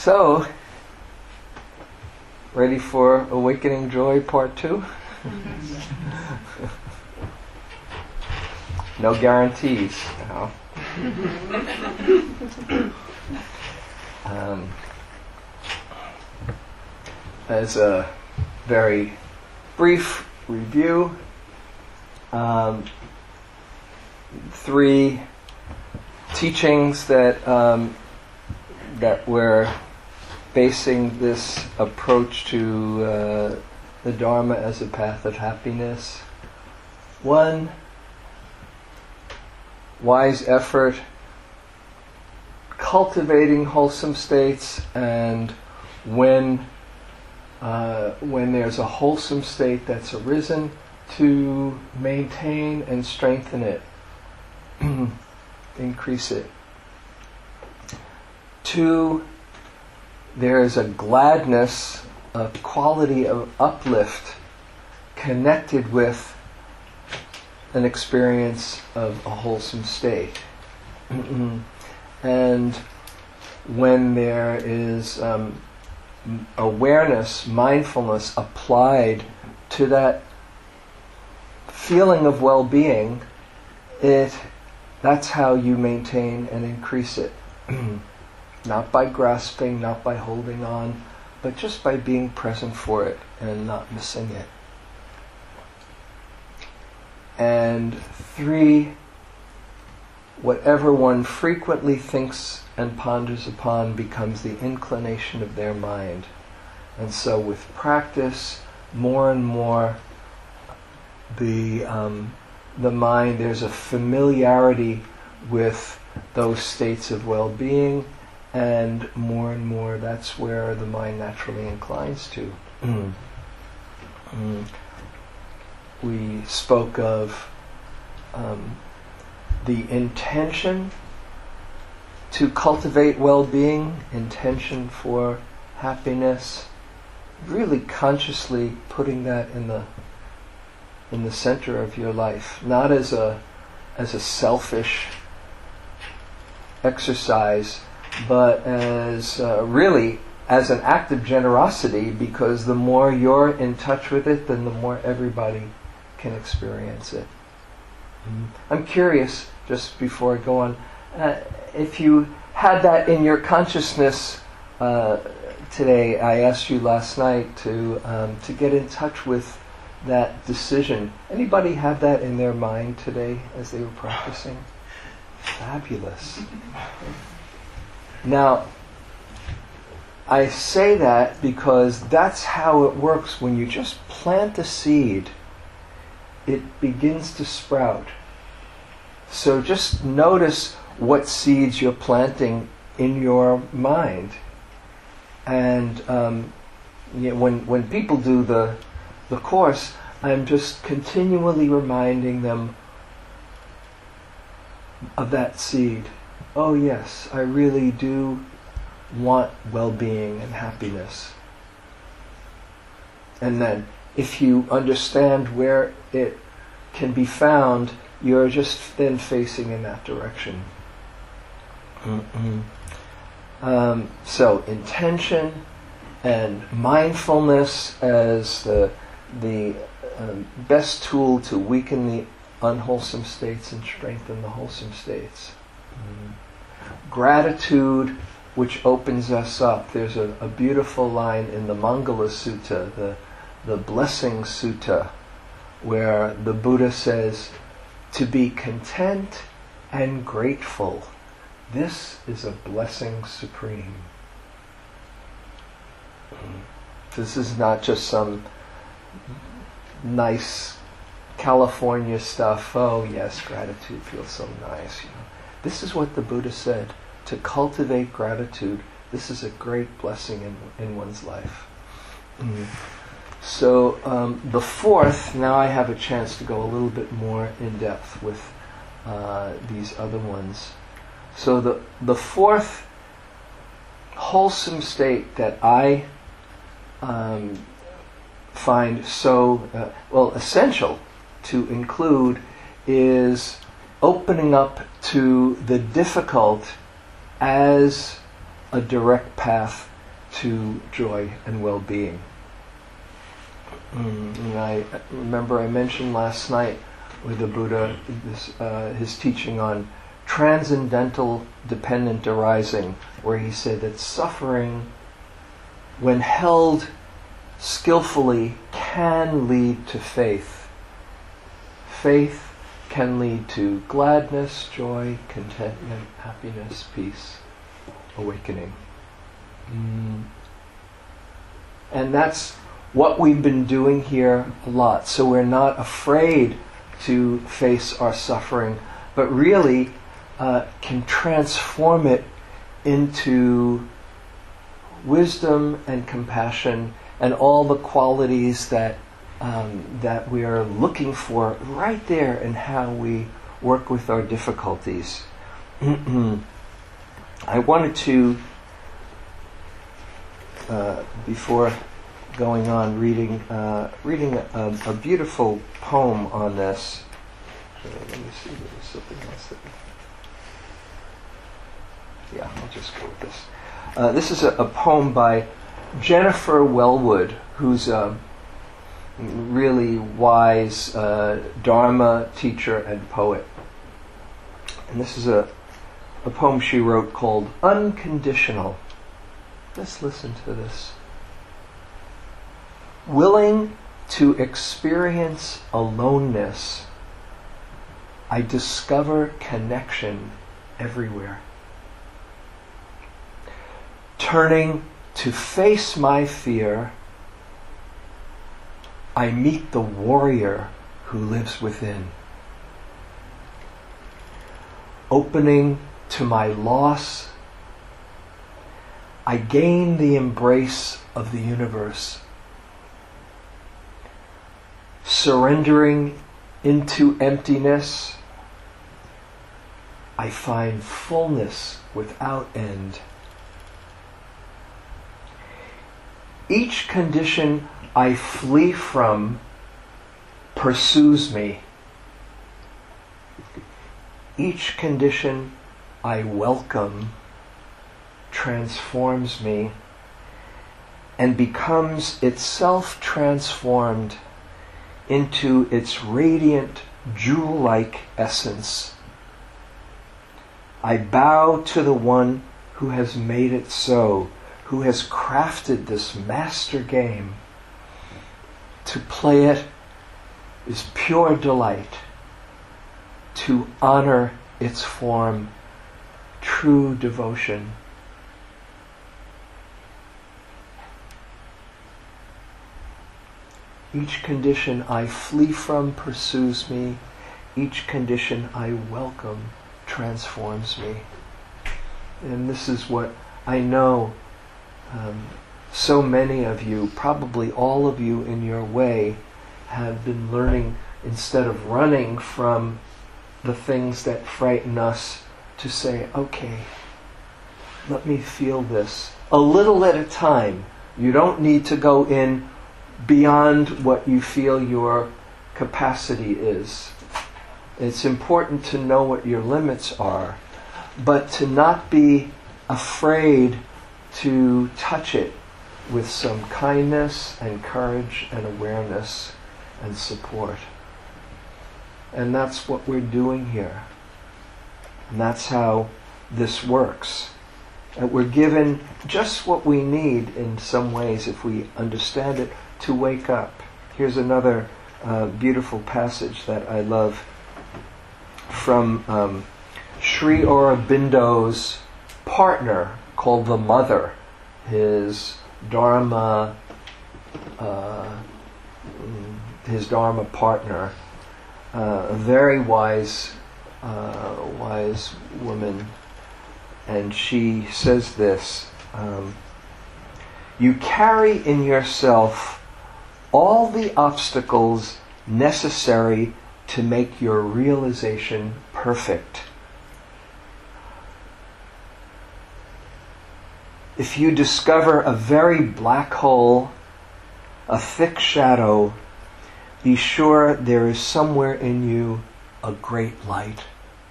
So, ready for Awakening Joy Part 2? No guarantees. No. As a very brief review, 3 teachings that we're basing this approach to the Dharma as a path of happiness. 1, wise effort, cultivating wholesome states, and when there's a wholesome state that's arisen, to maintain and strengthen it, increase it. 2, there is a gladness, a quality of uplift connected with an experience of a wholesome state. And when there is awareness, mindfulness applied to that feeling of well-being, that's how you maintain and increase it. Not by grasping, not by holding on, but just by being present for it and not missing it. And 3, whatever one frequently thinks and ponders upon becomes the inclination of their mind. And so with practice, more and more, the mind, there's a familiarity with those states of well-being, and more that's where the mind naturally inclines to. We spoke of the intention to cultivate well-being, intention for happiness, really consciously putting that in the center of your life, not as a selfish exercise, but as really as an act of generosity, because the more you're in touch with it, then the more everybody can experience it. I'm curious, just before I go on, if you had that in your consciousness today. I asked you last night to get in touch with that decision. Anybody have that in their mind today as they were practicing? Fabulous. Now, I say that because that's how it works. When you just plant a seed, it begins to sprout. So just notice what seeds you're planting in your mind. And when people do the course, I'm just continually reminding them of that seed. Oh yes, I really do want well-being and happiness. And then, if you understand where it can be found, you're just then facing in that direction. So, intention and mindfulness as the best tool to weaken the unwholesome states and strengthen the wholesome states. Gratitude, which opens us up. There's a beautiful line in the Mangala Sutta, the Blessing Sutta, where the Buddha says, to be content and grateful, this is a blessing supreme. This is not just some nice California stuff. Oh yes, gratitude feels so nice. This is what the Buddha said. To cultivate gratitude, this is a great blessing in one's life. So the 4th, now I have a chance to go a little bit more in depth with these other ones. So the 4th wholesome state that I find so essential to include is opening up to the difficult as a direct path to joy and well-being. And I remember I mentioned last night with the Buddha his teaching on transcendental dependent arising, where he said that suffering, when held skillfully, can lead to faith. Faith can lead to gladness, joy, contentment, happiness, peace, awakening. And that's what we've been doing here a lot. So we're not afraid to face our suffering, but really can transform it into wisdom and compassion and all the qualities that we are looking for right there in how we work with our difficulties. I wanted to, before going on, reading a beautiful poem on this. Let me see, there's something else that... I'll just go with this. This is a poem by Jennifer Wellwood, who's a really wise Dharma teacher and poet. And this is a poem she wrote called Unconditional. Let's listen to this. Willing to experience aloneness, I discover connection everywhere. Turning to face my fear, I meet the warrior who lives within. Opening to my loss, I gain the embrace of the universe. Surrendering into emptiness, I find fullness without end. Each condition I flee from pursues me. Each condition I welcome transforms me and becomes itself transformed into its radiant, jewel-like essence. I bow to the one who has made it so, who has crafted this master game. To play it is pure delight. To honor its form, true devotion. Each condition I flee from pursues me. Each condition I welcome transforms me. And this is what I know so many of you, probably all of you in your way, have been learning, instead of running from the things that frighten us, to say, okay, let me feel this a little at a time. You don't need to go in beyond what you feel your capacity is. It's important to know what your limits are, but to not be afraid to touch it with some kindness and courage and awareness and support. And that's what we're doing here. And that's how this works. And we're given just what we need in some ways, if we understand it, to wake up. Here's another beautiful passage that I love from Sri Aurobindo's partner, called the Mother, his Dharma partner, a very wise woman, and she says this: you carry in yourself all the obstacles necessary to make your realization perfect. If you discover a very black hole, a thick shadow, be sure there is somewhere in you a great light.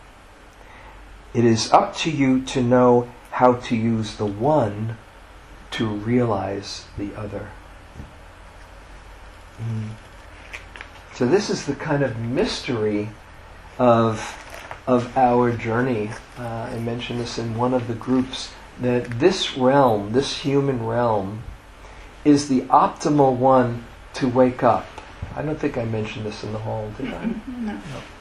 It is up to you to know how to use the one to to realize the other. So this is the kind of mystery of our journey. I mentioned this in one of the groups, that this realm, this human realm, is the optimal one to wake up. I don't think I mentioned this in the hall, did I? No.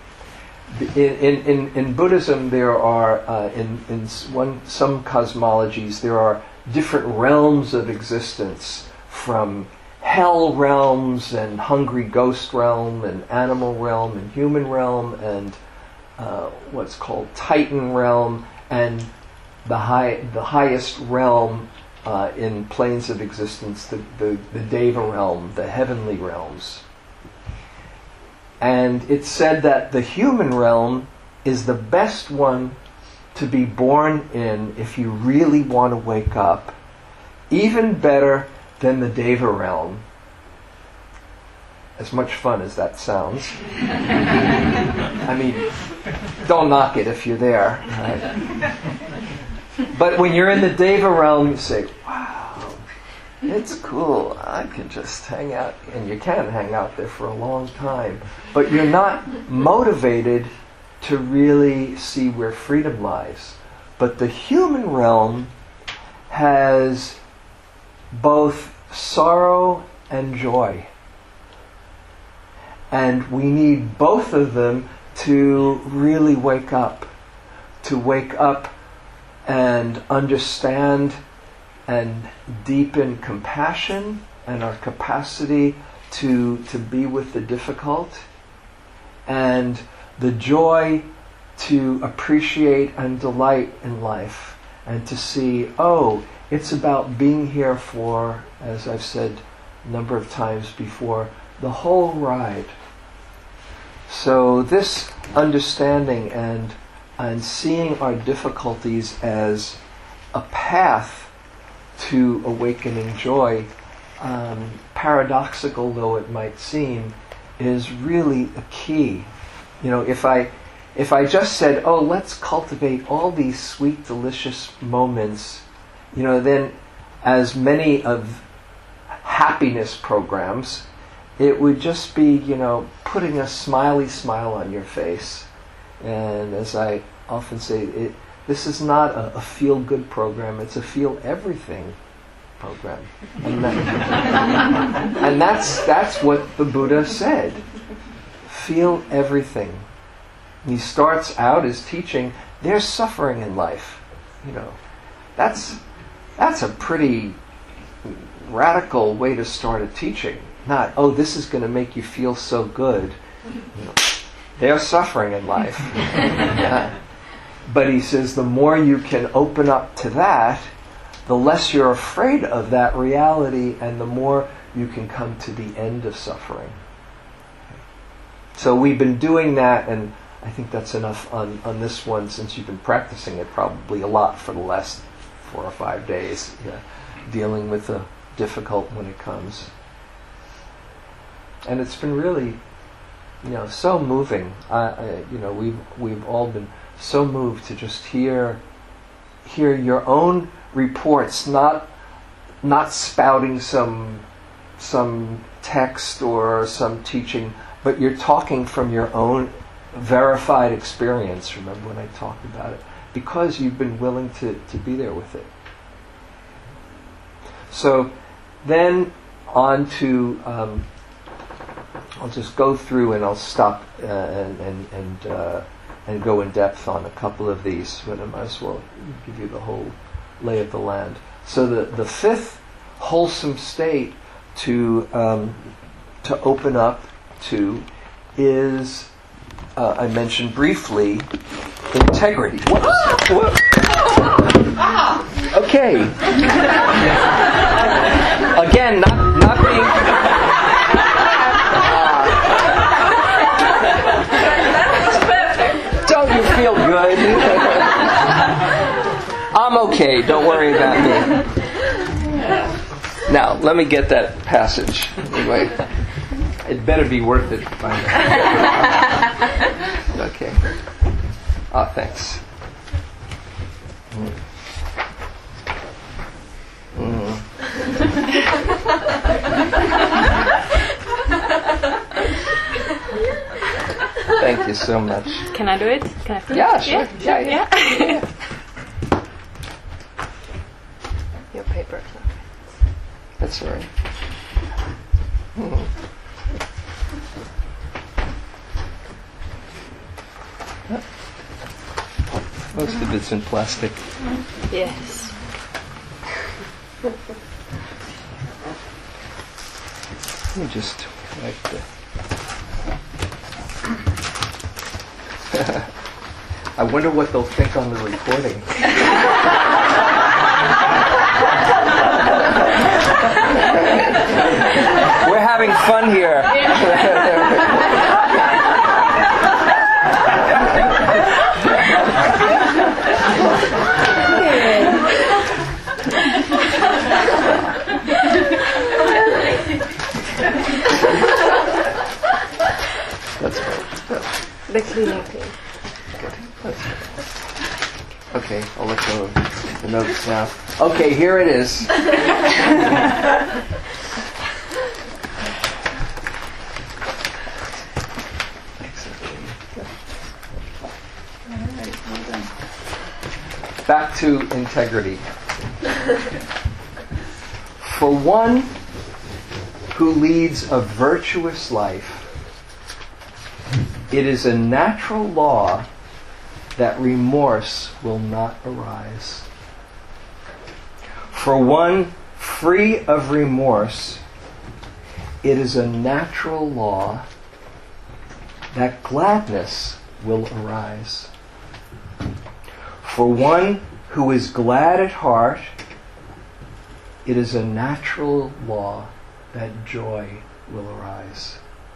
In Buddhism, there are some cosmologies there are different realms of existence, from hell realms and hungry ghost realm and animal realm and human realm and what's called Titan realm, and the highest realm in planes of existence, the Deva realm, the heavenly realms. And it's said that the human realm is the best one to be born in if you really want to wake up, even better than the Deva realm. As much fun as that sounds. I mean, don't knock it if you're there. Right? But when you're in the Deva realm, you say, wow, it's cool. I can just hang out. And you can hang out there for a long time. But you're not motivated to really see where freedom lies. But the human realm has both sorrow and joy. And we need both of them to really wake up. To wake up and understand and deepen compassion and our capacity to be with the difficult, and the joy to appreciate and delight in life, and to see, oh, it's about being here for, as I've said a number of times before, the whole ride. So this understanding and seeing our difficulties as a path to awakening joy, paradoxical though it might seem, is really a key. You know, if I just said, oh, let's cultivate all these sweet, delicious moments, you know, then as many of happiness programs, it would just be, you know, putting a smiley smile on your face. And as I often say, this is not a feel-good program, it's a feel-everything program. And, and that's what the Buddha said. Feel everything. And he starts out his teaching, there's suffering in life. You know, that's a pretty radical way to start a teaching. Not, oh, this is going to make you feel so good. You know, there's suffering in life. But he says the more you can open up to that, the less you're afraid of that reality, and the more you can come to the end of suffering. So we've been doing that, and I think that's enough on this one, since you've been practicing it probably a lot for the last 4 or 5 days, dealing with the difficult when it comes. And it's been really, you know, so moving. You know, we've all been so moved to just hear your own reports, not spouting some text or some teaching, but you're talking from your own verified experience. Remember when I talked about it? Because you've been willing to be there with it. So then on to, I'll just go through and I'll stop and go in depth on a couple of these, but I might as well give you the whole lay of the land. So the fifth wholesome state to open up to is, I mentioned briefly, integrity. Whoops. Okay. Again, not being. Don't you feel good? I'm okay. Don't worry about me. Now, let me get that passage. Anyway, it better be worth it. Okay. Thanks. Thank you so much. Can I do it? Can I finish? Yeah, sure. Yeah. Your paper. That's all right. Most of it's in plastic. Yes. Let me just wipe the... I wonder what they'll think on the recording. We're having fun here. That's good. The cleaning thing. Good. That's good. Okay, I'll let go of the notes now. Okay, here it is. Back to integrity. For one who leads a virtuous life, it is a natural law that remorse will not arise. For one free of remorse, it is a natural law that gladness will arise. For one who is glad at heart, it is a natural law that joy will arise.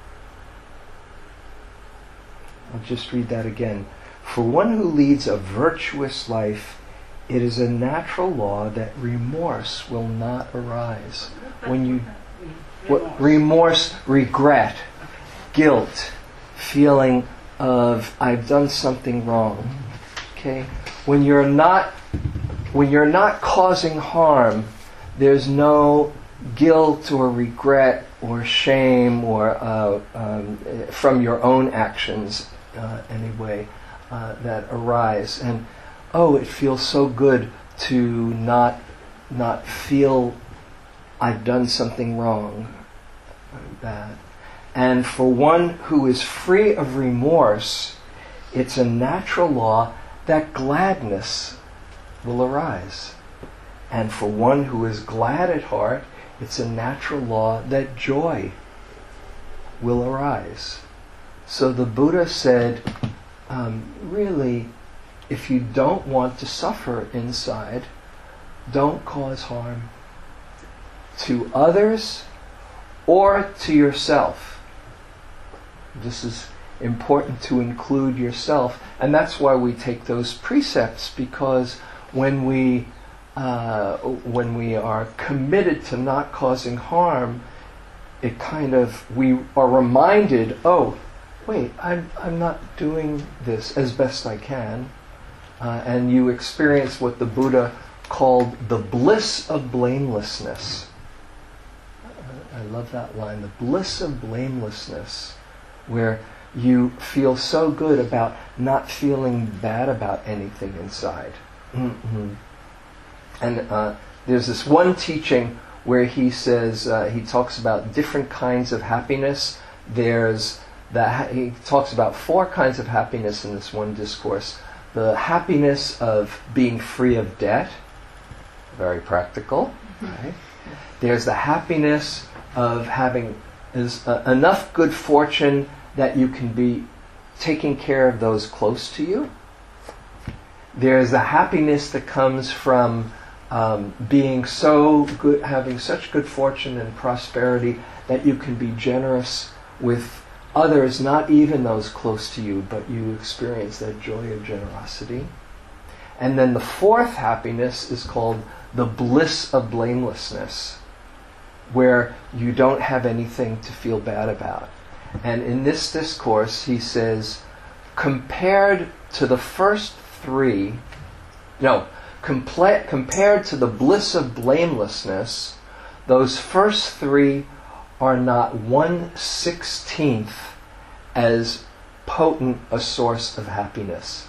I'll just read that again. For one who leads a virtuous life, it is a natural law that remorse will not arise. When you remorse, regret, guilt, feeling of I've done something wrong. Okay? When you're not causing harm, there's no guilt or regret or shame or from your own actions anyway that arise. And it feels so good to not feel I've done something wrong or bad. And for one who is free of remorse, it's a natural law that gladness will arise. And for one who is glad at heart, it's a natural law that joy will arise. So the Buddha said, really, if you don't want to suffer inside, don't cause harm to others or to yourself. This is important to include yourself, and that's why we take those precepts, because when we are committed to not causing harm, we are reminded, wait, I'm not doing this as best I can, and you experience what the Buddha called the bliss of blamelessness. I love that line, the bliss of blamelessness, where you feel so good about not feeling bad about anything inside. Mm-hmm. And there's this one teaching where he says, he talks about different kinds of happiness. He talks about 4 kinds of happiness in this one discourse. The happiness of being free of debt, very practical. Right? There's the happiness of having enough good fortune that you can be taking care of those close to you. There's the happiness that comes from being so good, having such good fortune and prosperity that you can be generous with others, not even those close to you, but you experience that joy of generosity. And then the 4th happiness is called the bliss of blamelessness, where you don't have anything to feel bad about. And in this discourse, he says, compared to the first 3, compared to the bliss of blamelessness, those first three are not 1/16 as potent a source of happiness.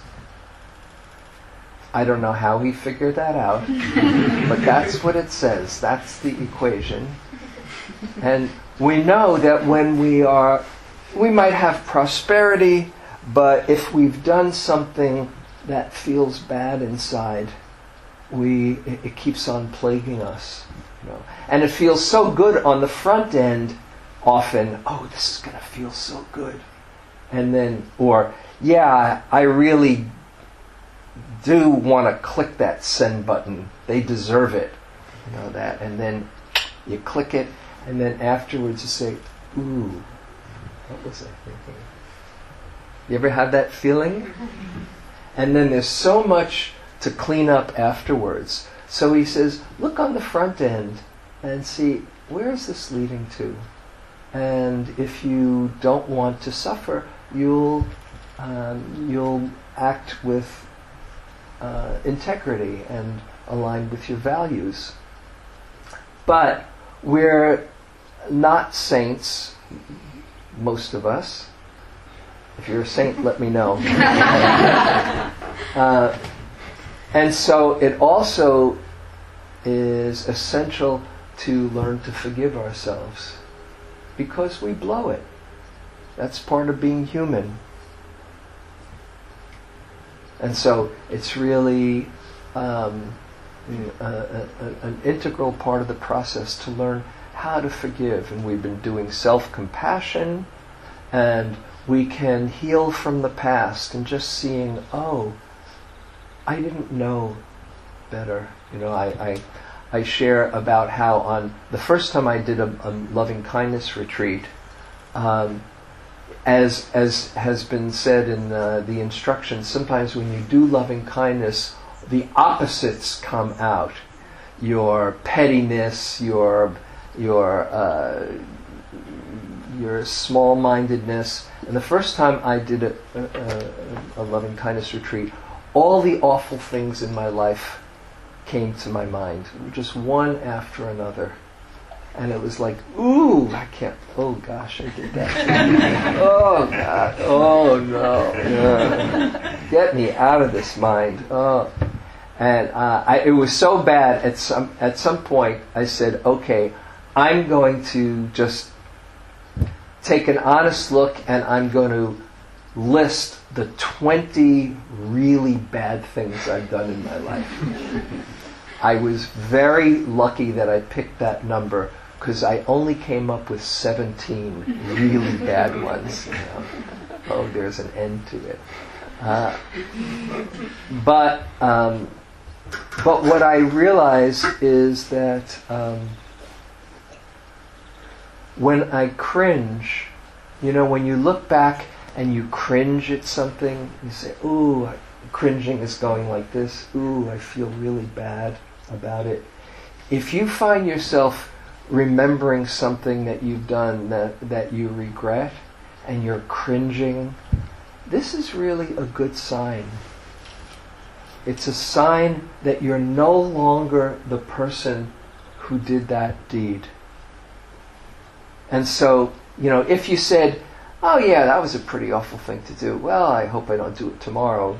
I don't know how he figured that out, but that's what it says. That's the equation. And we know that when we might have prosperity, but if we've done something that feels bad inside, it keeps on plaguing us. And it feels so good on the front end, often, oh, this is going to feel so good. And then, or, yeah, I really do want to click that send button. They deserve it. That. And then you click it, and then afterwards you say, ooh, what was I thinking? You ever have that feeling? And then there's so much to clean up afterwards. So he says, look on the front end and see, where is this leading to? And if you don't want to suffer, you'll act with integrity and aligned with your values. But we're not saints, most of us. If you're a saint, let me know. And so it also is essential to learn to forgive ourselves, because we blow it. That's part of being human. And so it's really an integral part of the process to learn how to forgive. And we've been doing self-compassion, and we can heal from the past and just seeing, oh, I didn't know better. I share about how on the first time I did a loving kindness retreat, as has been said in the instructions, sometimes when you do loving kindness, the opposites come out. Your pettiness, your small-mindedness. And the first time I did a loving kindness retreat, all the awful things in my life came to my mind, just one after another. And it was like, ooh, oh gosh, I did that. Oh God, oh no. Get me out of this mind. Oh. And it was so bad, at some point I said, okay, I'm going to just take an honest look, and I'm going to list the 20 really bad things I've done in my life. I was very lucky that I picked that number, because I only came up with 17 really bad ones. Oh, there's an end to it. But what I realize is that when I cringe, when you look back and you cringe at something, you say, ooh, cringing is going like this. Ooh, I feel really bad about it. If you find yourself remembering something that you've done that you regret, and you're cringing, this is really a good sign. It's a sign that you're no longer the person who did that deed. And so, if you said, oh yeah, that was a pretty awful thing to do. Well, I hope I don't do it tomorrow.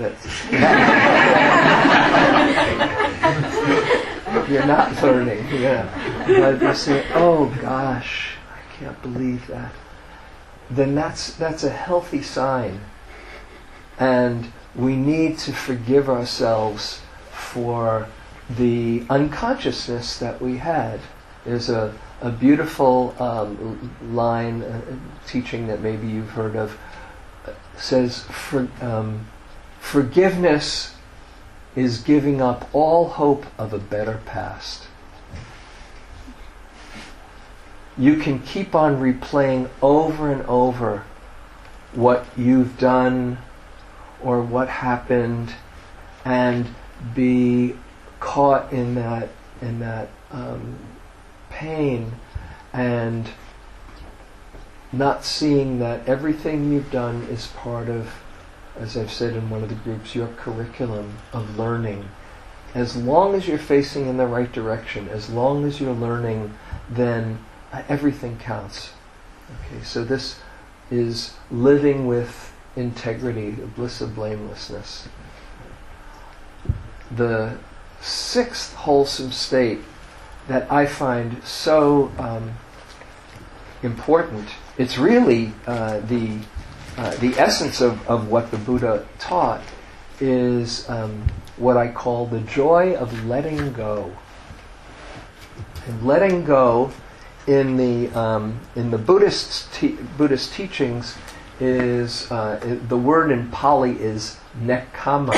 You're not learning. Yeah. But you say, oh gosh, I can't believe that. Then that's a healthy sign. And we need to forgive ourselves for the unconsciousness that we had. There's a beautiful line, teaching that maybe you've heard of, says, forgiveness is giving up all hope of a better past. You can keep on replaying over and over what you've done or what happened, and be caught in that pain, and not seeing that everything you've done is part of, as I've said in one of the groups, your curriculum of learning. as long as you're facing in the right direction, as long as you're learning, then everything counts. Okay, so this is living with integrity, the bliss of blamelessness. The sixth wholesome state that I find so important, it's really the essence of what the Buddha taught, is what I call the joy of letting go. And letting go in the Buddhist teachings is the word in Pali is nekkhamma,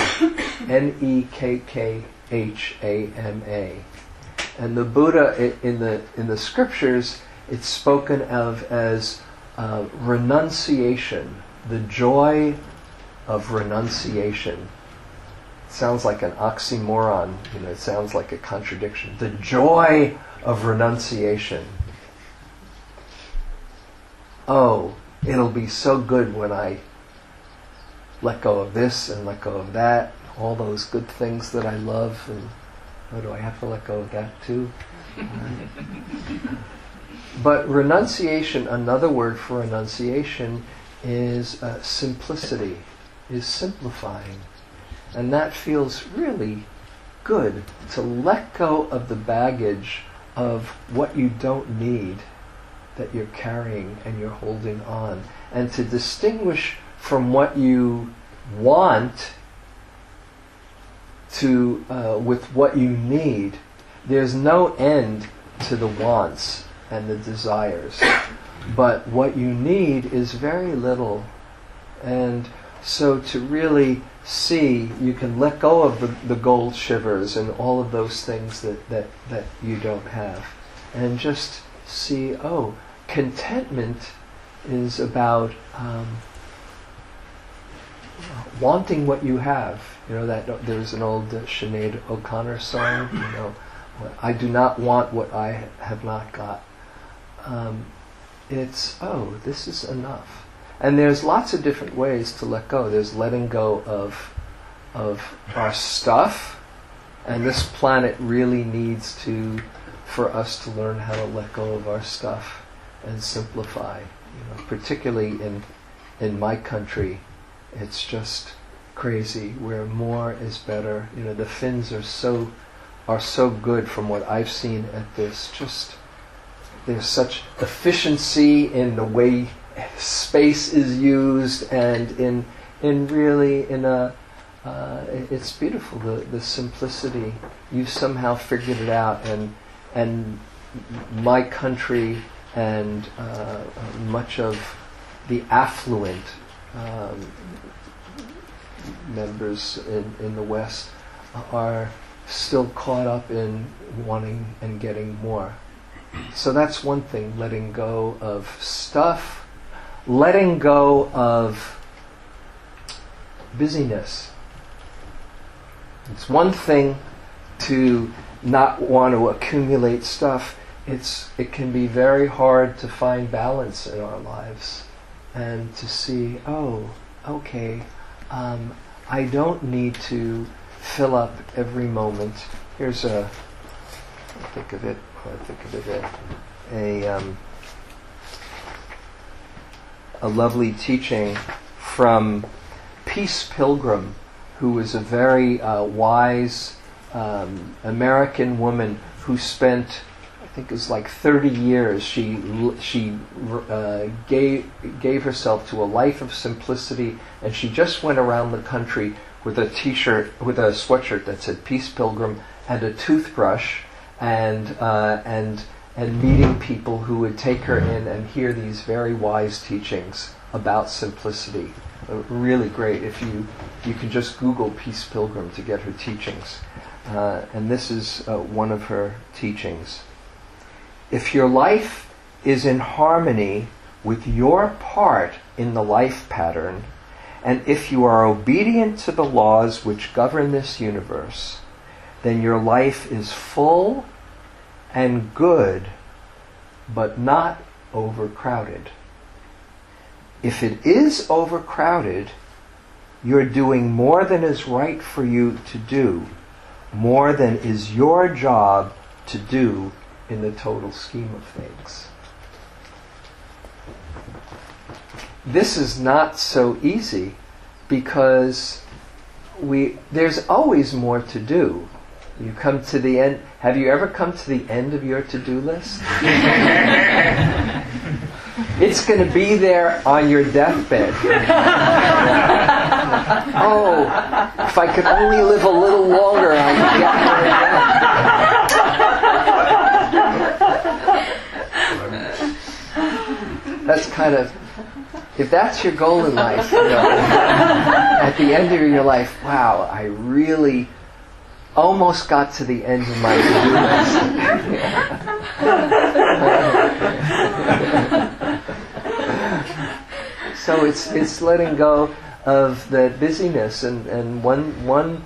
Nekkhamma, and the Buddha in the scriptures, it's spoken of as renunciation, the joy of renunciation. It sounds like an oxymoron, it sounds like a contradiction. The joy of renunciation. Oh, it'll be so good when I let go of this and let go of that, all those good things that I love, and oh, do I have to let go of that too? But renunciation, another word for renunciation, is simplicity, is simplifying. And that feels really good, to let go of the baggage of what you don't need that you're carrying and you're holding on, and to distinguish from what you want to with what you need. There's no end to the wants and the desires, but what you need is very little. And so to really see, you can let go of the gold shivers and all of those things that you don't have, and just see, oh, contentment is about wanting what you have. That there's an old Sinead O'Connor song, I do not want what I have not got. It's, oh, this is enough. And there's lots of different ways to let go. There's letting go of our stuff, and this planet really needs for us to learn how to let go of our stuff and simplify. Particularly in my country, it's just crazy where more is better. The Finns are so good from what I've seen at this. Just there's such efficiency in the way space is used, and it's beautiful, the simplicity. You've somehow figured it out, and my country and much of the affluent members in the West are still caught up in wanting and getting more. So that's one thing, letting go of stuff, letting go of busyness. It's one thing to not want to accumulate stuff. It can be very hard to find balance in our lives, and to see, oh, okay, I don't need to fill up every moment. Here's a lovely teaching from Peace Pilgrim, who was a very wise American woman who spent, I think it was like 30 years. She gave herself to a life of simplicity, and she just went around the country with a t-shirt, with a sweatshirt that said Peace Pilgrim, and a toothbrush, and meeting people who would take her in and hear these very wise teachings about simplicity. Really great. If you can just Google Peace Pilgrim to get her teachings. And this is one of her teachings. If your life is in harmony with your part in the life pattern, and if you are obedient to the laws which govern this universe, then your life is full and good, but not overcrowded. If it is overcrowded, you're doing more than is right for you to do, more than is your job to do in the total scheme of things. This is not so easy because there's always more to do. You come to the end. Have you ever come to the end of your to-do list? It's going to be there on your deathbed. Oh, if I could only live a little longer, I could get there. That's kind of, if that's your goal in life, at the end of your life, wow, I really almost got to the end of my to-do list. So it's letting go of the busyness, and one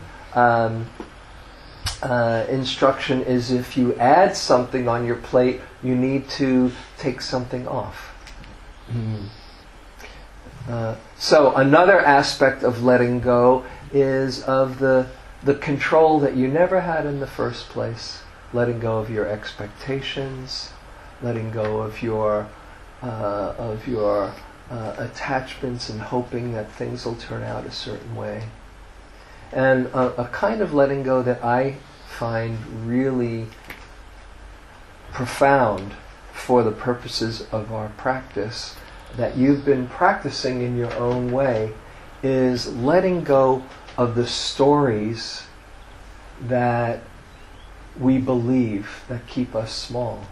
instruction is if you add something on your plate, you need to take something off. So another aspect of letting go is of the control that you never had in the first place. Letting go of your expectations, letting go of your attachments and hoping that things will turn out a certain way. And a kind of letting go that I find really profound for the purposes of our practice, that you've been practicing in your own way, is letting go of the stories that we believe that keep us small.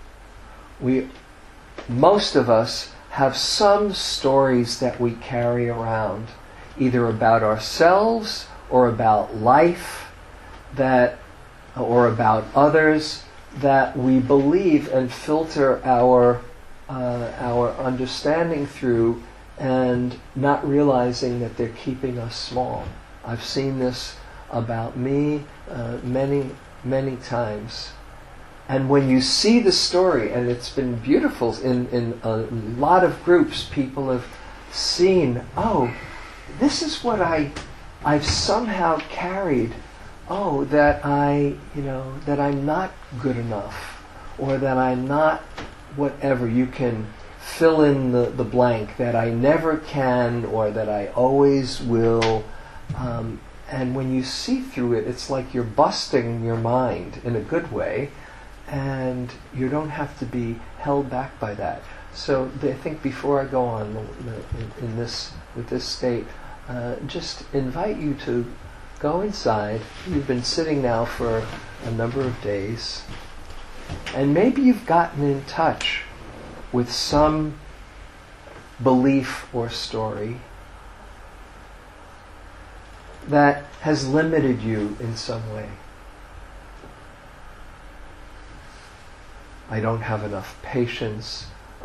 Most of us have some stories that we carry around, either about ourselves or about life, or about others, that we believe and filter our understanding through, and not realizing that they're keeping us small. I've seen this about me many times. And when you see the story, and it's been beautiful in a lot of groups, people have seen, oh, this is what I've somehow carried. Oh, that that I'm not good enough, or that I'm not whatever. You can fill in the blank, that I never can, or that I always will. And when you see through it, it's like you're busting your mind in a good way, and you don't have to be held back by that. So I think before I go on with this state, just invite you to go inside. You've been sitting now for a number of days, and maybe you've gotten in touch with some belief or story that has limited you in some way. I don't have enough patience,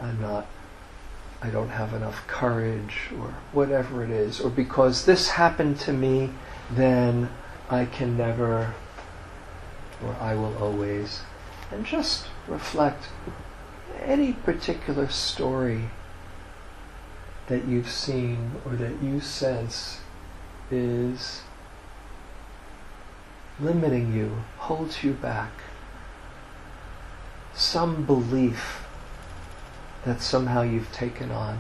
I don't have enough courage, or whatever it is, or because this happened to me, then I can never, or I will always. And just reflect any particular story that you've seen or that you sense is limiting you, holds you back. Some belief that somehow you've taken on.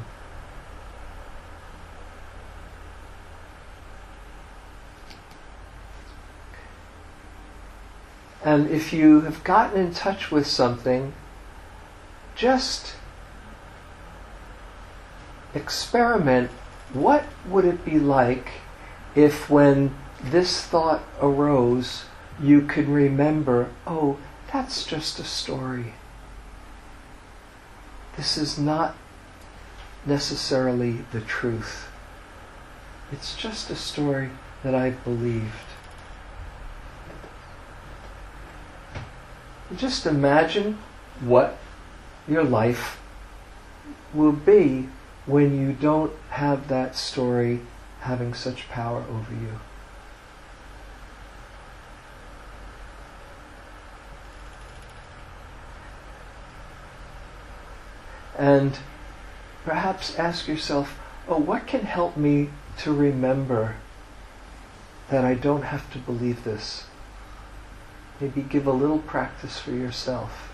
And if you have gotten in touch with something, just experiment. What would it be like if when this thought arose, you could remember, oh, that's just a story. This is not necessarily the truth. It's just a story that I believed. Just imagine what your life will be when you don't have that story having such power over you. And perhaps ask yourself, oh, what can help me to remember that I don't have to believe this? maybe give a little practice for yourself.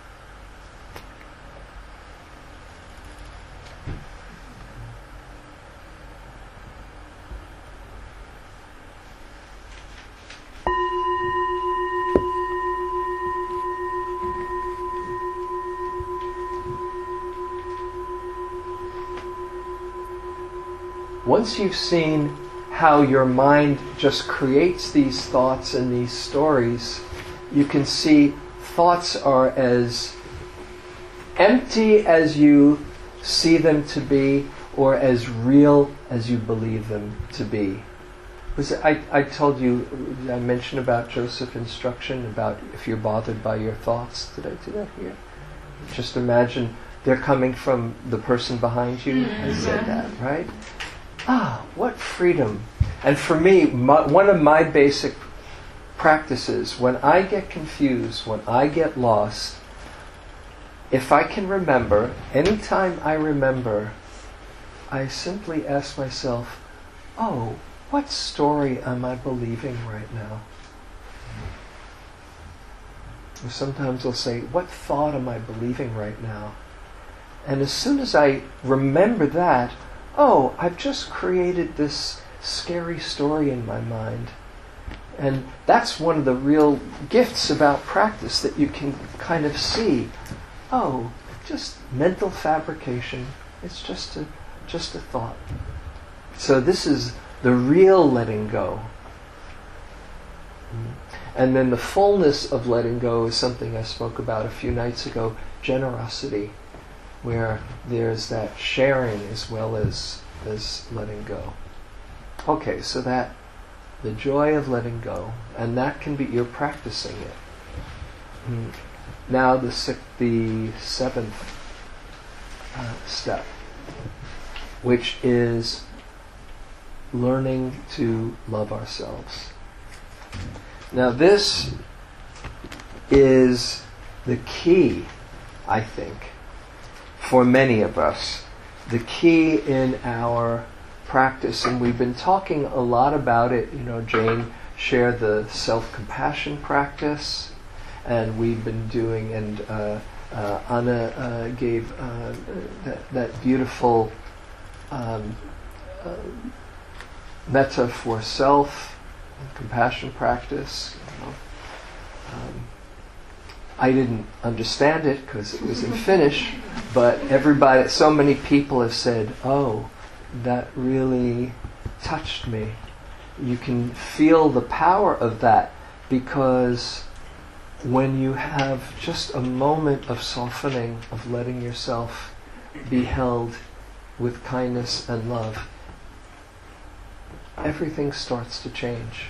Once you've seen how your mind just creates these thoughts and these stories, you can see thoughts are as empty as you see them to be, or as real as you believe them to be. I told you, I mentioned about Joseph instruction, about if you're bothered by your thoughts. Did I do that here? Just imagine they're coming from the person behind you. I said that, right? Ah, what freedom. And for me, one of my basic practices, when I get confused, when I get lost, if I can remember, anytime I remember, I simply ask myself, oh, what story am I believing right now? Or sometimes I'll say, what thought am I believing right now? And as soon as I remember that, oh, I've just created this scary story in my mind. And that's one of the real gifts about practice, that you can kind of see, oh, just mental fabrication. It's just a thought. So this is the real letting go. And then the fullness of letting go is something I spoke about a few nights ago, generosity, where there's that sharing as well as letting go. Okay, so that the joy of letting go, and that can be, you're practicing it. Now the seventh step, which is learning to love ourselves. Now this is the key, I think, for many of us, the key in our practice. And we've been talking a lot about it. Jane shared the self-compassion practice, and we've been doing, and Anna gave that beautiful metta for self, compassion practice. I didn't understand it because it was in Finnish, but everybody, so many people have said, oh, that really touched me. You can feel the power of that, because when you have just a moment of softening, of letting yourself be held with kindness and love, everything starts to change.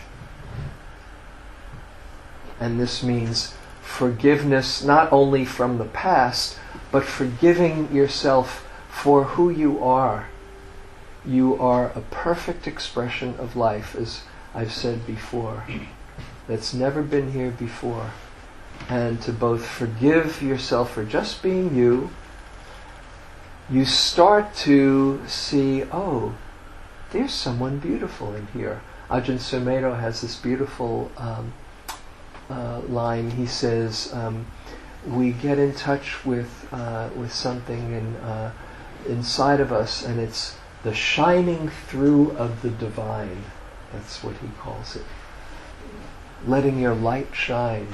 And this means forgiveness, not only from the past, but forgiving yourself for who you are. You are a perfect expression of life, as I've said before, that's never been here before. And to both forgive yourself for just being you, you start to see, oh, there's someone beautiful in here. Ajahn Sumedho has this beautiful line. He says, we get in touch with something inside of us, and it's the shining through of the divine. That's what he calls it. Letting your light shine.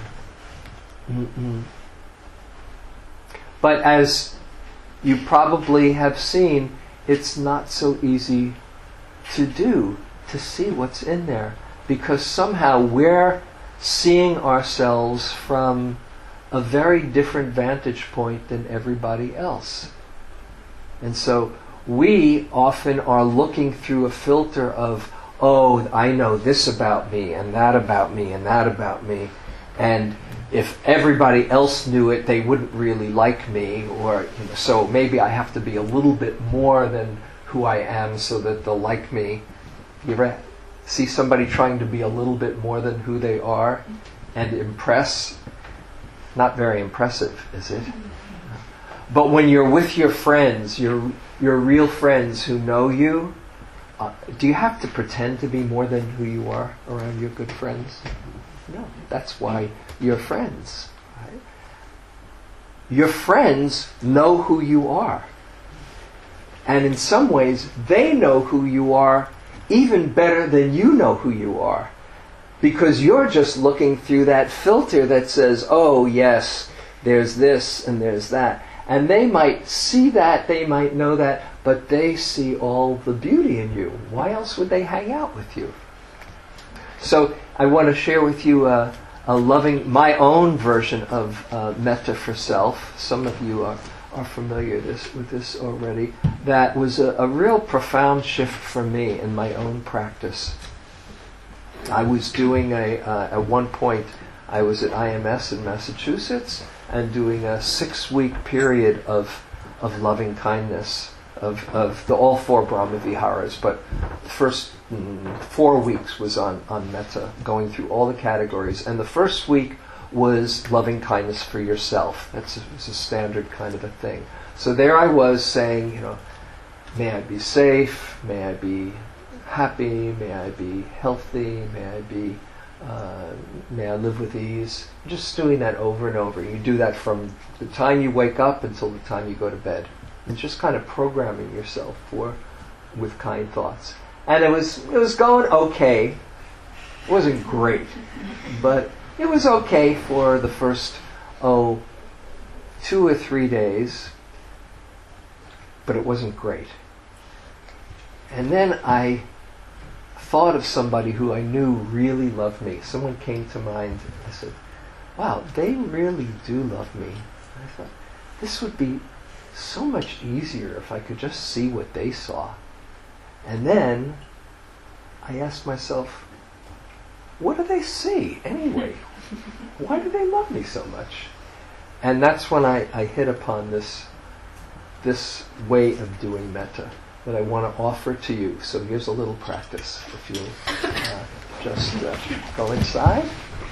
But as you probably have seen, it's not so easy to do, to see what's in there, because somehow we're seeing ourselves from a very different vantage point than everybody else. And so we often are looking through a filter of, oh, I know this about me, and that about me, and that about me. And if everybody else knew it, they wouldn't really like me, or so maybe I have to be a little bit more than who I am so that they'll like me. You ever see somebody trying to be a little bit more than who they are and impress? Not very impressive, is it? But when you're with your friends, your real friends who know you, do you have to pretend to be more than who you are around your good friends? No, that's why you're friends. Right? Your friends know who you are. And in some ways, they know who you are even better than you know who you are. Because you're just looking through that filter that says, oh yes, there's this and there's that. And they might see that, they might know that, but they see all the beauty in you. Why else would they hang out with you? So I want to share with you a loving, my own version of metta for self. Some of you are familiar with this already. That was a real profound shift for me in my own practice. I was doing at one point, I was at IMS in Massachusetts and doing a 6-week period of loving kindness, of all 4 Brahma Viharas, but the first 4 weeks was on metta, going through all the categories. And the first week was loving kindness for yourself. It's a standard kind of a thing. So there I was saying, may I be safe, may I be happy, may I be healthy, may I live with ease. Just doing that over and over. You do that from the time you wake up until the time you go to bed. And just kind of programming yourself with kind thoughts. And it was going okay. It wasn't great, but it was okay for the first 2 or 3 days, but it wasn't great. And then I thought of somebody who I knew really loved me. Someone came to mind. I said, wow, they really do love me. And I thought, this would be so much easier if I could just see what they saw. And then I asked myself, what do they see anyway? Why do they love me so much? And that's when I hit upon this way of doing metta that I want to offer to you. So here's a little practice. If you just go inside.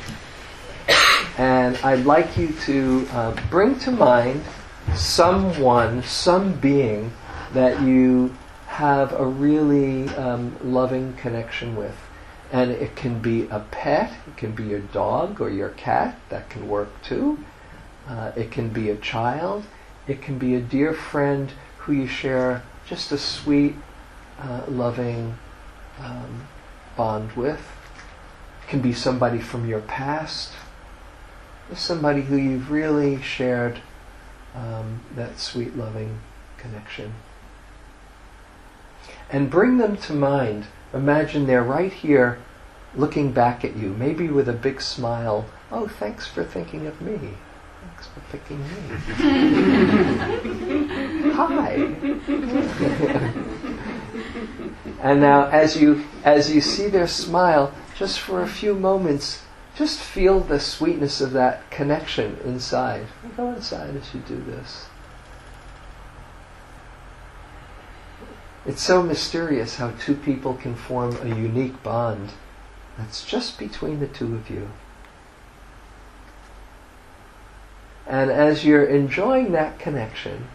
And I'd like you to bring to mind someone, some being that you have a really loving connection with. And it can be a pet, it can be your dog or your cat, that can work too. It can be a child, it can be a dear friend who you share just a sweet, loving bond with. It can be somebody from your past, somebody who you've really shared that sweet, loving connection. And bring them to mind. Imagine they're right here looking back at you, maybe with a big smile. Oh, thanks for thinking of me. Thanks for picking me. Hi. And now as you see their smile, just for a few moments, just feel the sweetness of that connection inside. Go inside as you do this. It's so mysterious how 2 people can form a unique bond that's just between the 2 of you. And as you're enjoying that connection,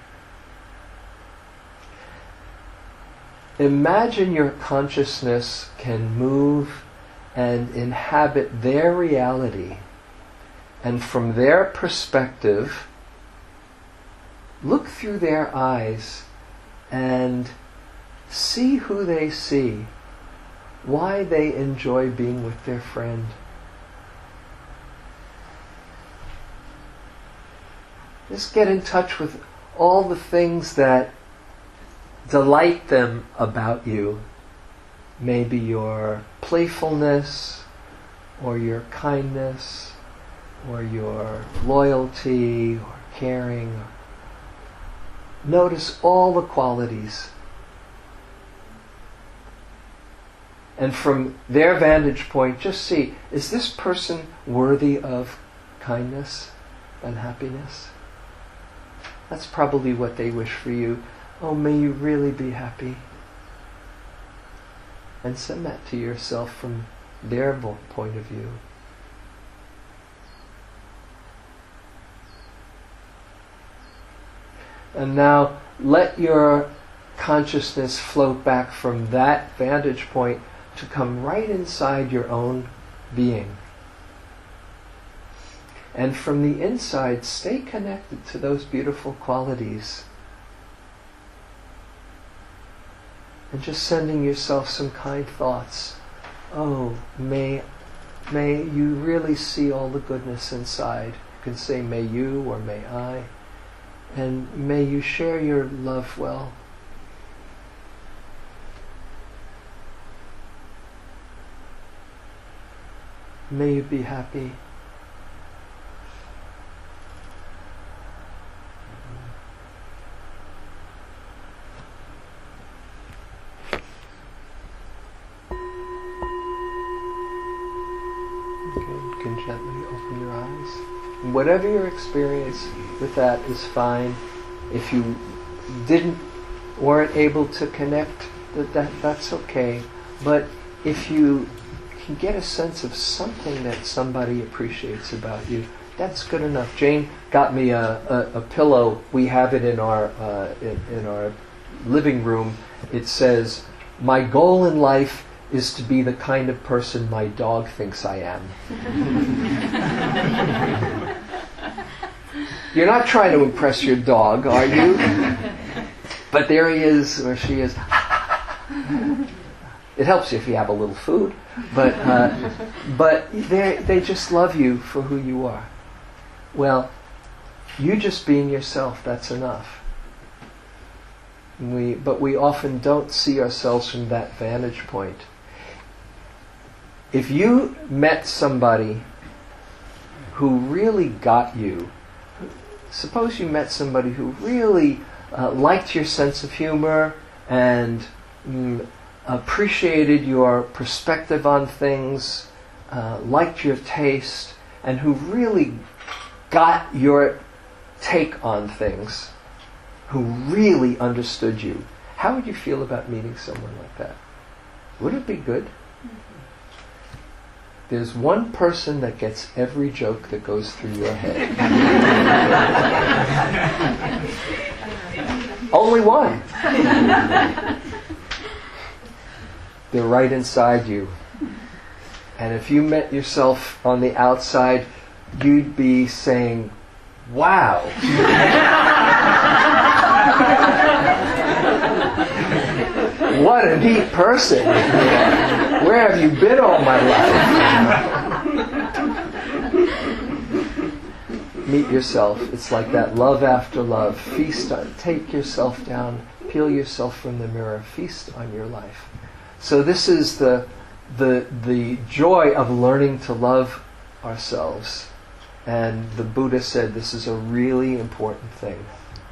imagine your consciousness can move and inhabit their reality. And from their perspective, look through their eyes and see who they see, why they enjoy being with their friend. Just get in touch with all the things that delight them about you. Maybe your playfulness, or your kindness, or your loyalty, or caring. Notice all the qualities. And from their vantage point, just see, is this person worthy of kindness and happiness? That's probably what they wish for you. Oh, may you really be happy. And send that to yourself from their point of view. And now let your consciousness float back from that vantage point to come right inside your own being. And from the inside, stay connected to those beautiful qualities. And just sending yourself some kind thoughts. Oh, may you really see all the goodness inside. You can say, may you, or may I. And may you share your love well. May you be happy. Gently open your eyes. Whatever your experience with that is fine. If you weren't able to connect, that's okay. But if you can get a sense of something that somebody appreciates about you, that's good enough. Jane got me a pillow. We have it in our living room. It says, "My goal in life is to be the kind of person my dog thinks I am." You're not trying to impress your dog, are you? But there he is, or she is. It helps you if you have a little food, but they just love you for who you are. Well, you just being yourself, that's enough. But we often don't see ourselves from that vantage point. If you met somebody who really got you, suppose you met somebody who really liked your sense of humor and appreciated your perspective on things, liked your taste, and who really got your take on things, who really understood you, how would you feel about meeting someone like that? Would it be good? There's one person that gets every joke that goes through your head. Only one. They're right inside you. And if you met yourself on the outside, you'd be saying, "Wow." What a neat person. Where have you been all my life? Meet yourself. It's like that love after love. Feast on, take yourself down, peel yourself from the mirror, feast on your life. So this is the joy of learning to love ourselves. And the Buddha said this is a really important thing.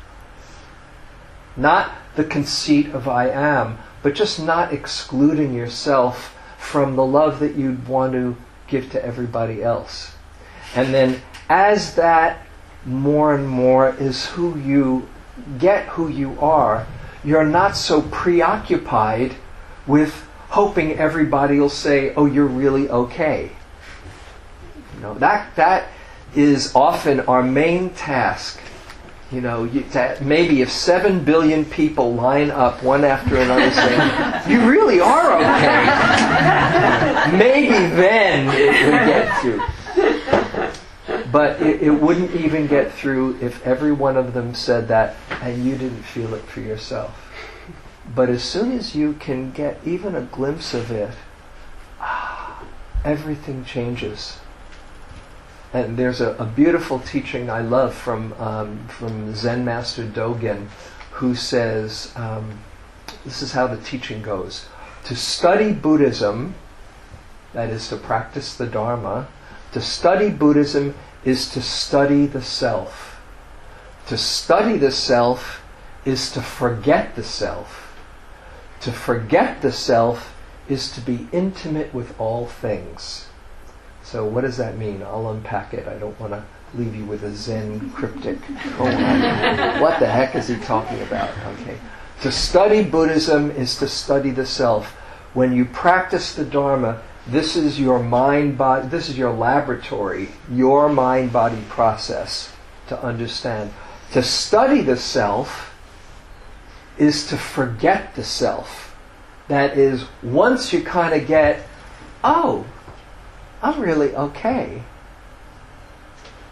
Not the conceit of I am, but just not excluding yourself from the love that you'd want to give to everybody else. And then as that more and more is who you get, who you are, you're not so preoccupied with hoping everybody will say, "Oh, you're really okay." You know, that is often our main task. You know, maybe if 7 billion people line up one after another saying, "You really are okay," maybe then it would get through. But it wouldn't even get through if every one of them said that and you didn't feel it for yourself. But as soon as you can get even a glimpse of it, everything changes. And there's a beautiful teaching I love from Zen Master Dogen, who says, this is how the teaching goes. To study Buddhism, that is to practice the Dharma, to study Buddhism is to study the self. To study the self is to forget the self. To forget the self is to be intimate with all things. So what does that mean? I'll unpack it. I don't want to leave you with a Zen cryptic koan. What the heck is he talking about? Okay. To study Buddhism is to study the self. When you practice the Dharma, this is your mind-body, this is your laboratory, your mind-body process to understand. To study the self is to forget the self. That is, once you kind of get, "Oh, I'm really okay,"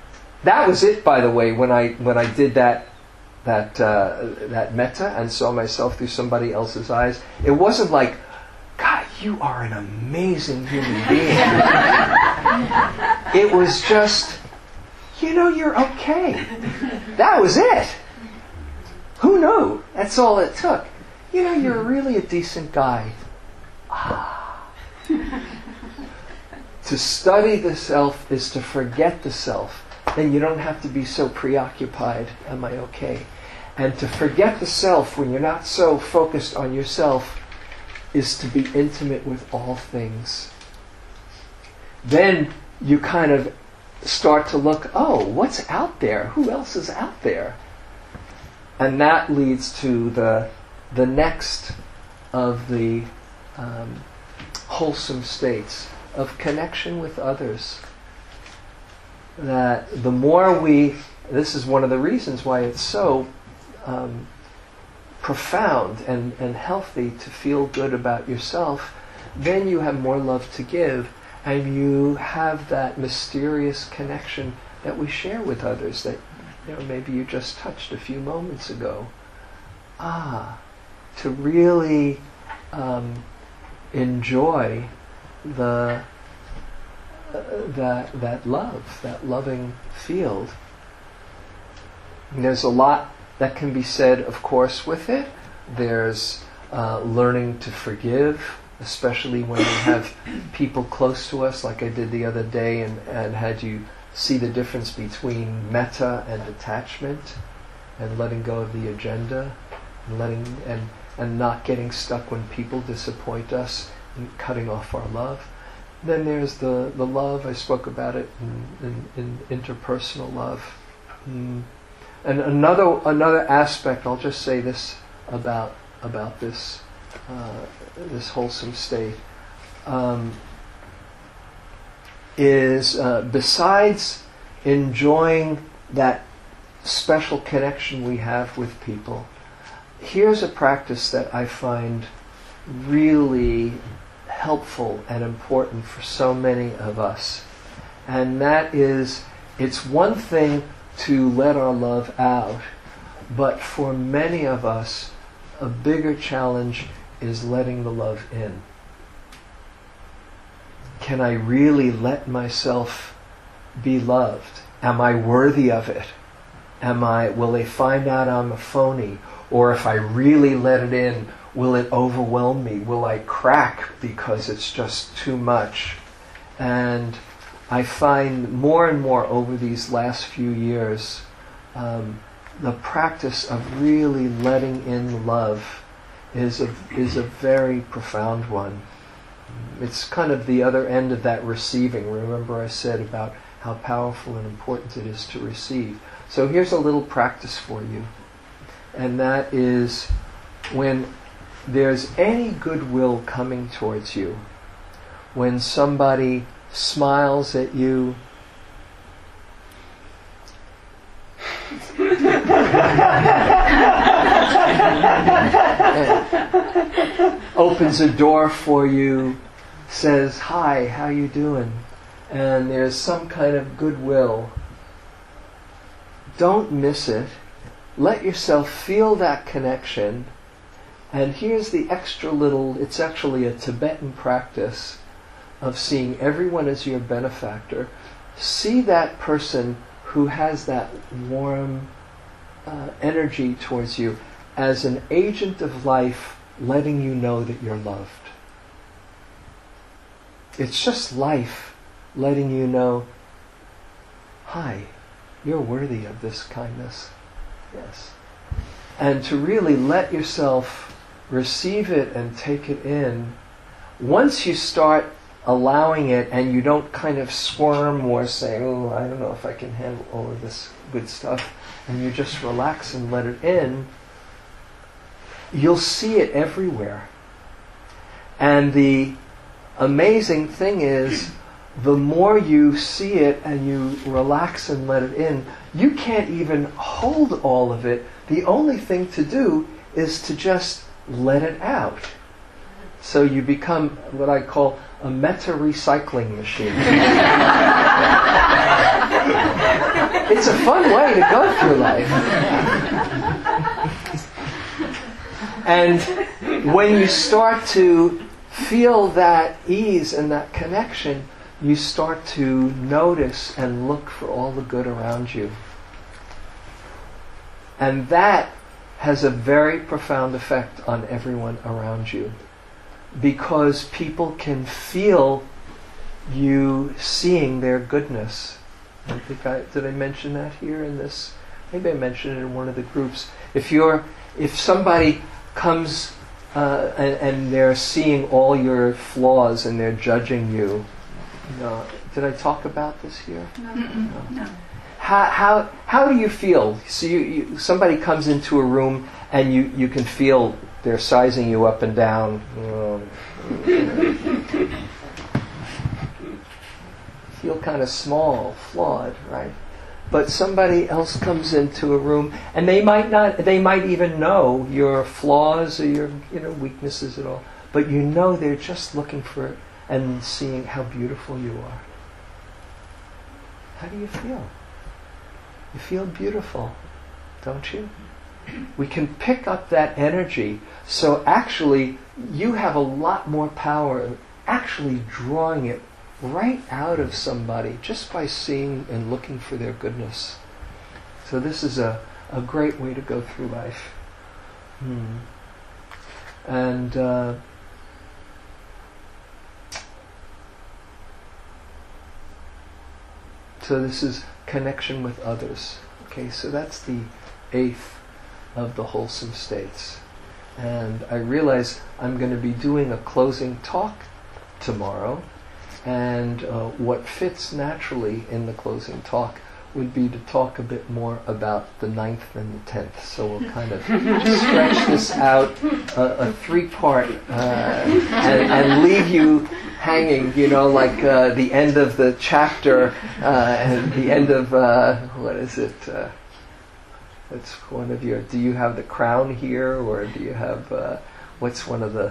that was it, by the way, when I did that metta and saw myself through somebody else's eyes. It wasn't like, God, you are an amazing human being. It was just, you're okay. That was it. Who knew? That's all it took. You're really a decent guy. To study the self is to forget the self. Then you don't have to be so preoccupied. Am I okay? And to forget the self when you're not so focused on yourself is to be intimate with all things. Then you kind of start to look, what's out there? Who else is out there? And that leads to the next of the wholesome states of connection with others. That the more this is one of the reasons why it's so profound and healthy to feel good about yourself, then you have more love to give, and you have that mysterious connection that we share with others that maybe you just touched a few moments ago. To really enjoy that love, that loving field. And there's a lot that can be said, of course, with it. There's learning to forgive, especially when we have people close to us, like I did the other day, and had you see the difference between metta and detachment, and letting go of the agenda, and not getting stuck when people disappoint us, and cutting off our love. Then there's the love, I spoke about it in interpersonal love. And another aspect, I'll just say this about this this wholesome state, is besides enjoying that special connection we have with people, here's a practice that I find really helpful and important for so many of us. And that is, it's one thing to let our love out, but for many of us, a bigger challenge is letting the love in. Can I really let myself be loved? Am I worthy of it? Will they find out I'm a phony? Or if I really let it in, will it overwhelm me? Will I crack because it's just too much? And I find more and more over these last few years, the practice of really letting in love is a very profound one. It's kind of the other end of that receiving. Remember I said about how powerful and important it is to receive. So here's a little practice for you. And that is, when there's any goodwill coming towards you, when somebody smiles at you, opens a door for you, says, "Hi, how you doing?" and there's some kind of goodwill, don't miss it. Let yourself feel that connection. And here's the extra little, it's actually a Tibetan practice of seeing everyone as your benefactor. See that person who has that warm energy towards you as an agent of life, letting you know that you're loved. It's just life letting you know, hi, you're worthy of this kindness. Yes. And to really let yourself receive it and take it in, once you start allowing it and you don't kind of squirm or say, I don't know if I can handle all of this good stuff, and you just relax and let it in, you'll see it everywhere. And the amazing thing is, the more you see it and you relax and let it in, you can't even hold all of it. The only thing to do is to just let it out. So you become what I call a meta recycling machine. It's fun way to go through life. And when you start to feel that ease and that connection, you start to notice and look for all the good around you. And that has a very profound effect on everyone around you, because people can feel you seeing their goodness. I think did I mention that here in this? Maybe I mentioned it in one of the groups. If somebody comes and they're seeing all your flaws and they're judging you, did I talk about this here? No. How do you feel? So somebody comes into a room and you can feel they're sizing you up and down. Feel kind of small, flawed, right? But somebody else comes into a room and they might even know your flaws or your weaknesses at all, but they're just looking for it and seeing how beautiful you are. How do you feel? You feel beautiful, don't you? We can pick up that energy, so actually you have a lot more power actually drawing it right out of somebody just by seeing and looking for their goodness. So this is a great way to go through life. And so this is connection with others. Okay, so that's the 8th of the wholesome states. And I realize I'm going to be doing a closing talk tomorrow, and what fits naturally in the closing talk would be to talk a bit more about the 9th and the 10th. So we'll kind of stretch this out, a 3-part, and leave you hanging, like the end of the chapter, and the end of, what is it? What's one of your, do you have the crown here, or do you have, what's one of the,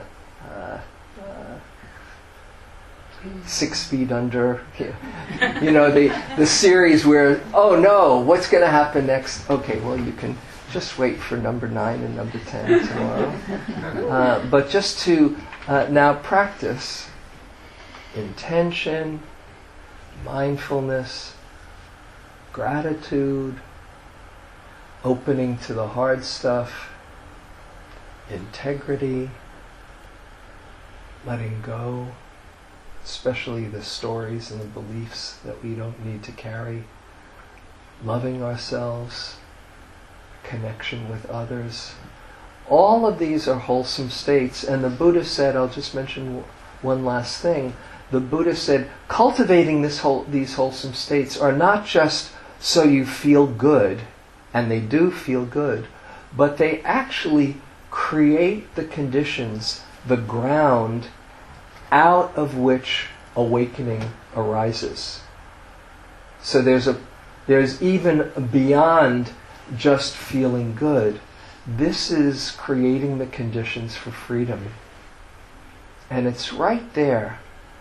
6 Feet Under, the series where, oh no, what's going to happen next? Okay, well you can just wait for number 9 and number 10 tomorrow. But just to now practice intention, mindfulness, gratitude, opening to the hard stuff, integrity, letting go, especially the stories and the beliefs that we don't need to carry, loving ourselves, connection with others. All of these are wholesome states, and the Buddha said, I'll just mention one last thing, the Buddha said, cultivating these wholesome states are not just so you feel good, and they do feel good, but they actually create the conditions, the ground out of which awakening arises. So there's even beyond just feeling good. This is creating the conditions for freedom. And it's right there.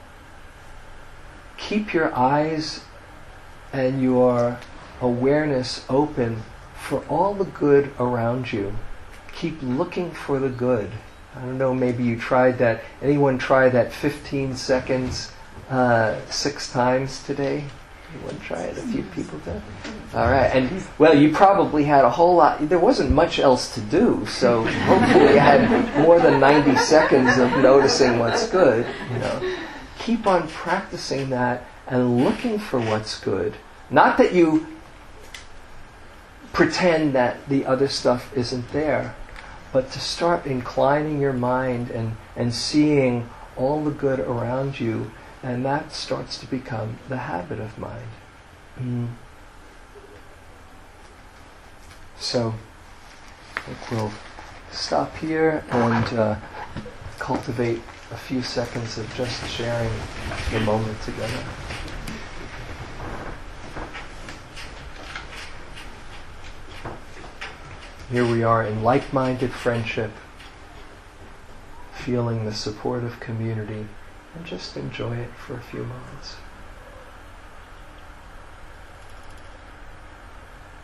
Keep your eyes and your awareness open for all the good around you. Keep looking for the good. I don't know, maybe you tried that. Anyone try that 15 seconds 6 times today? Anyone try it? A few people did. All right. And, well, you probably had a whole lot. There wasn't much else to do, so hopefully you had more than 90 seconds of noticing what's good. Keep on practicing that and looking for what's good. Not that you pretend that the other stuff isn't there, but to start inclining your mind and seeing all the good around you, and that starts to become the habit of mind. So, I think we'll stop here and cultivate a few seconds of just sharing the moment together. Here we are in like-minded friendship, feeling the supportive community, and just enjoy it for a few moments.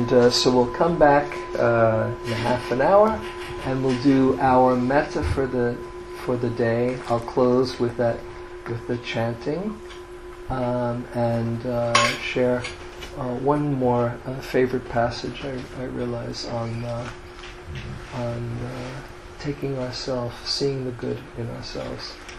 And so we'll come back in half an hour, and we'll do our metta for the day. I'll close with the chanting, and share one more favorite passage I realize on taking ourselves, seeing the good in ourselves.